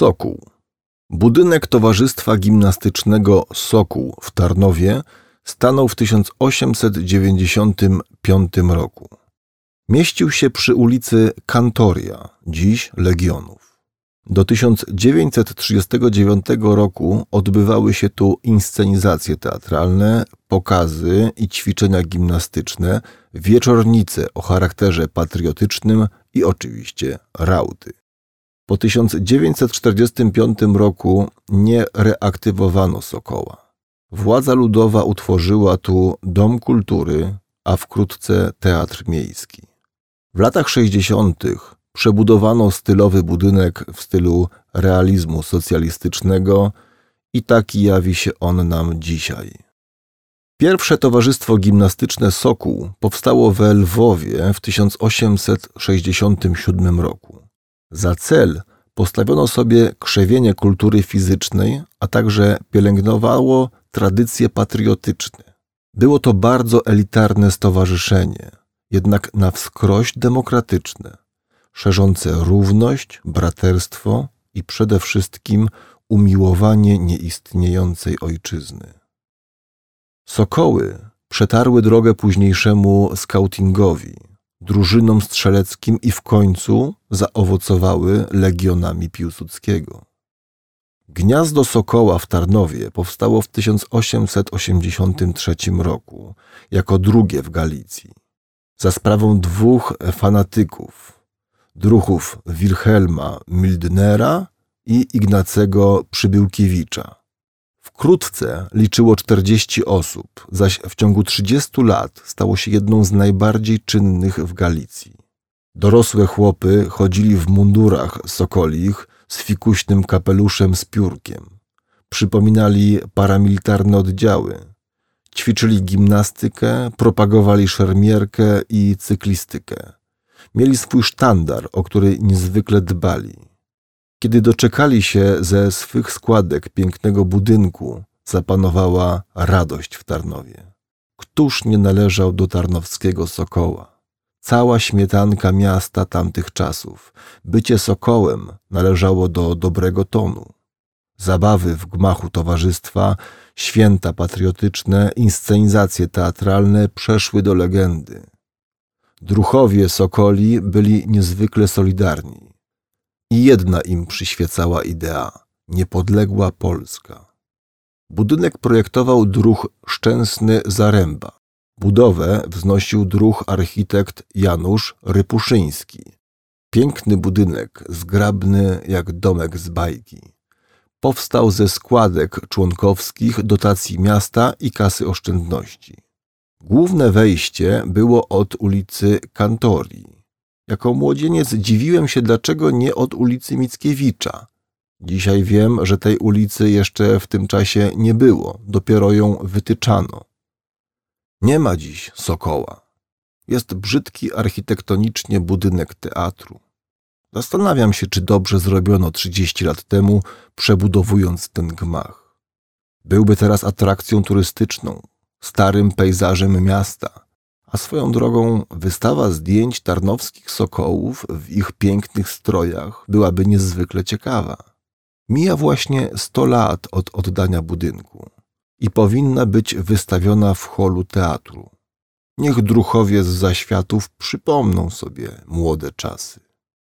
Sokół. Budynek Towarzystwa Gimnastycznego Sokół w Tarnowie stanął w 1895 roku. Mieścił się przy ulicy Kantoria, dziś Legionów. Do 1939 roku odbywały się tu inscenizacje teatralne, pokazy i ćwiczenia gimnastyczne, wieczornice o charakterze patriotycznym i oczywiście rauty. Po 1945 roku nie reaktywowano Sokoła. Władza ludowa utworzyła tu Dom Kultury, a wkrótce Teatr Miejski. W latach 60. przebudowano stylowy budynek w stylu realizmu socjalistycznego i taki jawi się on nam dzisiaj. Pierwsze Towarzystwo Gimnastyczne Sokół powstało we Lwowie w 1867 roku. Za cel postawiono sobie krzewienie kultury fizycznej, a także pielęgnowało tradycje patriotyczne. Było to bardzo elitarne stowarzyszenie, jednak na wskroś demokratyczne, szerzące równość, braterstwo i przede wszystkim umiłowanie nieistniejącej ojczyzny. Sokoły przetarły drogę późniejszemu skautingowi, drużynom strzeleckim i w końcu zaowocowały legionami Piłsudskiego. Gniazdo Sokoła w Tarnowie powstało w 1883 roku, jako drugie w Galicji, za sprawą dwóch fanatyków, druhów Wilhelma Mildnera i Ignacego Przybyłkiewicza. Wkrótce liczyło 40 osób, zaś w ciągu 30 lat stało się jedną z najbardziej czynnych w Galicji. Dorosłe chłopy chodzili w mundurach sokolich z fikuśnym kapeluszem z piórkiem. Przypominali paramilitarne oddziały. Ćwiczyli gimnastykę, propagowali szermierkę i cyklistykę. Mieli swój sztandar, o który niezwykle dbali. Kiedy doczekali się ze swych składek pięknego budynku, zapanowała radość w Tarnowie. Któż nie należał do tarnowskiego Sokoła? Cała śmietanka miasta tamtych czasów. Bycie Sokołem należało do dobrego tonu. Zabawy w gmachu towarzystwa, święta patriotyczne, inscenizacje teatralne przeszły do legendy. Druhowie Sokoli byli niezwykle solidarni. I jedna im przyświecała idea – niepodległa Polska. Budynek projektował druh Szczęsny Zaręba. Budowę wznosił druh architekt Janusz Rypuszyński. Piękny budynek, zgrabny jak domek z bajki. Powstał ze składek członkowskich, dotacji miasta i kasy oszczędności. Główne wejście było od ulicy Kantorii. Jako młodzieniec dziwiłem się, dlaczego nie od ulicy Mickiewicza. Dzisiaj wiem, że tej ulicy jeszcze w tym czasie nie było, dopiero ją wytyczano. Nie ma dziś Sokoła. Jest brzydki architektonicznie budynek teatru. Zastanawiam się, czy dobrze zrobiono 30 lat temu, przebudowując ten gmach. Byłby teraz atrakcją turystyczną, starym pejzażem miasta, a swoją drogą wystawa zdjęć tarnowskich sokołów w ich pięknych strojach byłaby niezwykle ciekawa. Mija właśnie 100 lat od oddania budynku i powinna być wystawiona w holu teatru. Niech druhowie z zaświatów przypomną sobie młode czasy.